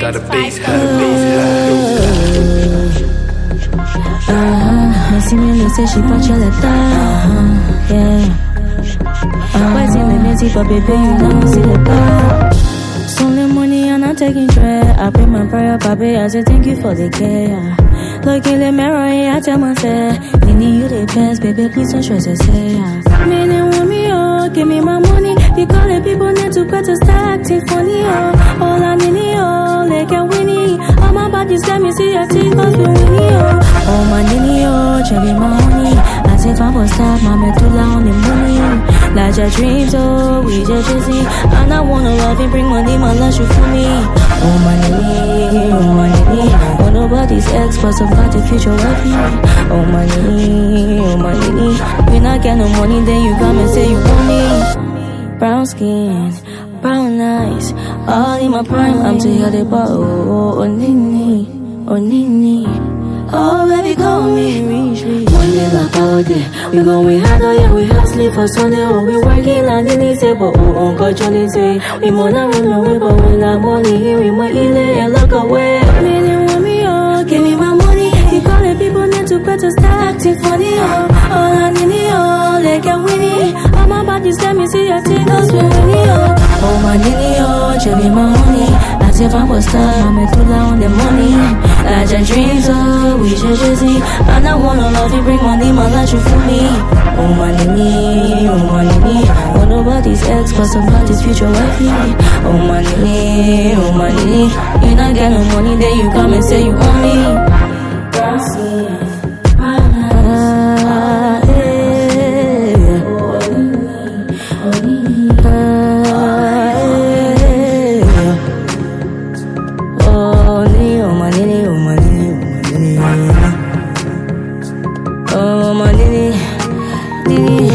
got a bass, I see me look say she punch your letter. Yeah. Why see me messy, but baby you don't see the bar. Only money and I'm taking care. I pray my prayer, baby. I say thank you for the care. Look in the mirror, I tell myself, Nini, you the best, baby. Please don't stress yourself. Man, they want me, oh, give me my money. You call the people need to cut to start acting funny, oh. All I need, oh, like a winnie. All my bodies let me see your teeth, cause we winnie, oh. Oh, my Nini, oh, cherry my honey. As if I was stop, my medulla on the money. Like your dreams, oh, we just chasing. And I wanna love and bring money, my lunch you for me. Oh, my Nini, oh, my Nini. Oh, nobody's ex, but somebody future wifey. Oh, my Nini, oh, my Nini. When I get no money, then you come and say you want me. Brown skin, brown eyes, all in my prime. I'm to hear the bar, oh, Nini, oh, Nini. Oh, baby, call me. One day like all day. We going hard, oh yeah, we hustling for Sunday. Oh, we working like Nini say, but oh, Uncle Johnny say. We more not run away, but we like money. We more eat it and look away. Man, you want me, oh, give me my money. You call the people need to quit to start acting funny, oh. All I need, oh, like a winnie. All my bodies let me see your teeth, cause we winnie, oh. Oh, my Nini, oh, cherry my honey. As if I was stuck, I'm medulla on the money. Like your dreams, oh, we just chasing. And I wanna love you, bring money, my life you for me. Oh, my Nini, oh, my Nini. Oh, nobody's ex, but somebody's future wifey. Oh, my Nini, oh, my Nini. You not get no money, then you come and say you want me. Oh, my Nini, Nini.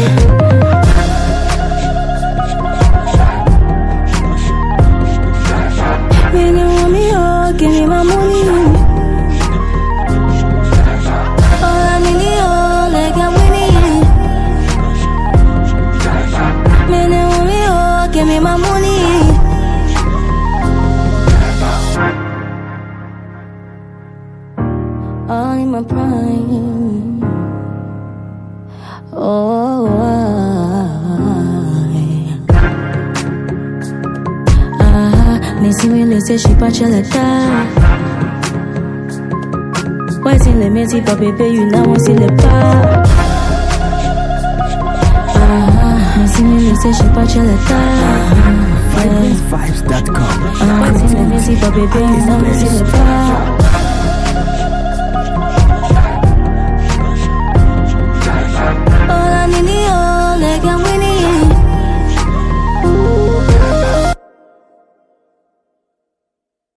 Man, you want me, oh, give me my money. All I need, oh, like I'm winning. Man, you want me, oh, give me my money. All in my prime. Oh, me see me look say she punch your letter. Why see le messy, but baby you now won't see the bar. Me see me look say she punch your letter. Vibes.com. Why see le messy, but baby you now won't see the bar.